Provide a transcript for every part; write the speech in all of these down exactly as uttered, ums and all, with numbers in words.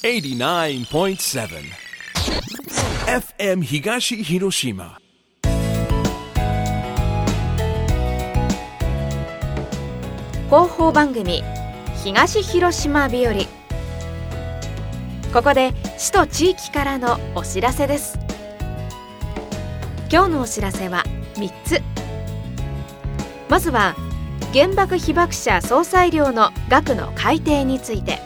エイティナインポイントセブン エフエム 東広島。 広報番組東広島日和。ここで市と地域からのお知らせです。今日のお知らせはみっつ。まずは原爆被爆者総裁料の額の改定について。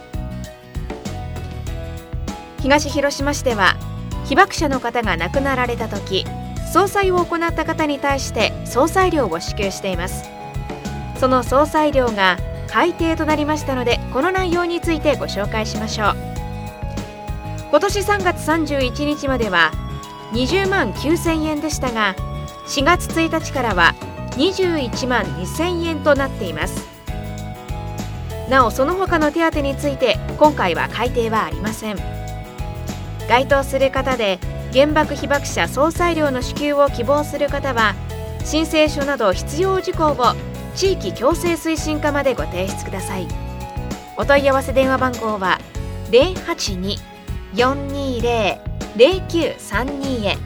東広島市では被爆者の方が亡くなられた時、総裁を行った方に対して総裁料を支給しています。その総裁料が改定となりましたので、この内容についてご紹介しましょう。今年さんがつさんじゅういちにちまではにじゅうまんきゅうせんえんでしたが、しがつついたちからはにじゅういちまんにせんえんとなっています。なおその他の手当について今回は改定はありません。該当する方で原爆被爆者総裁料の支給を希望する方は、申請書など必要事項を地域共生推進課までご提出ください。お問い合わせ電話番号は ゼロはちに よんにゼロ ゼロきゅうさんに へ。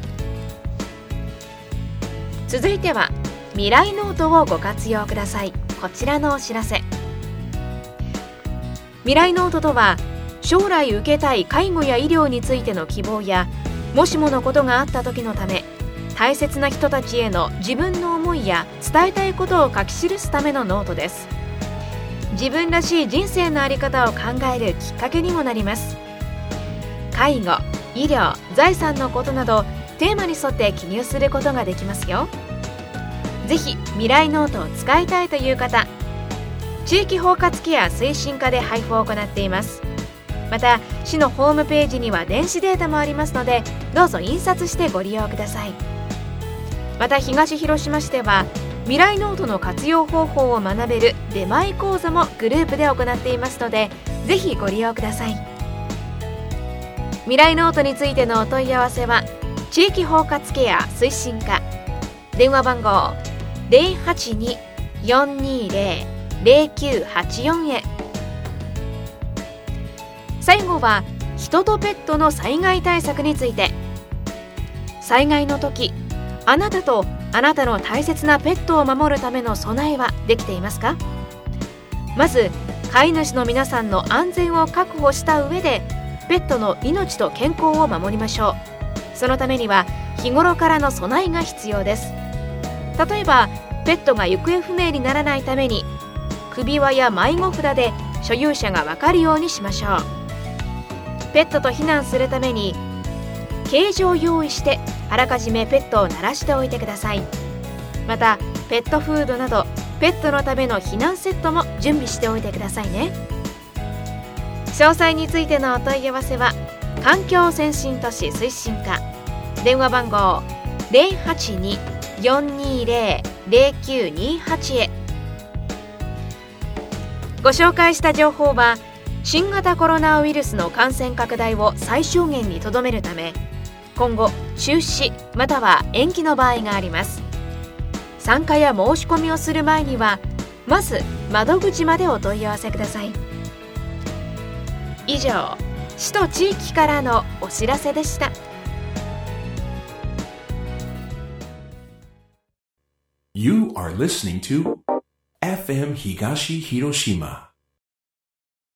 続いては未来ノートをご活用ください。こちらのお知らせ。未来ノートとは、将来受けたい介護や医療についての希望や、もしものことがあった時のため大切な人たちへの自分の思いや伝えたいことを書き記すためのノートです。自分らしい人生の在り方を考えるきっかけにもなります。介護、医療、財産のことなどテーマに沿って記入することができますよ。ぜひ未来ノートを使いたいという方、地域包括ケア推進課で配布を行っています。また市のホームページには電子データもありますので、どうぞ印刷してご利用ください。また東広島市では未来ノートの活用方法を学べる出前講座もグループで行っていますので、ぜひご利用ください。未来ノートについてのお問い合わせは地域包括ケア推進課、電話番号 ゼロはちに よんにゼロ ゼロきゅうはちよん へ。最後は人とペットの災害対策について。災害の時、あなたとあなたの大切なペットを守るための備えはできていますか？まず飼い主の皆さんの安全を確保した上で、ペットの命と健康を守りましょう。そのためには日頃からの備えが必要です。例えばペットが行方不明にならないために、首輪や迷子札で所有者が分かるようにしましょう。ペットと避難するためにケージを用意してあらかじめペットを慣らしておいてください。またペットフードなどペットのための避難セットも準備しておいてくださいね。詳細についてのお問い合わせは環境先進都市推進課、電話番号 ゼロはちに よんにゼロ ゼロきゅうにはち へ。ご紹介した情報は新型コロナウイルスの感染拡大を最小限にとどめるため、今後中止または延期の場合があります。参加や申し込みをする前にはまず窓口までお問い合わせください。以上、市と地域からのお知らせでした。 You are listening to エフエム 東広島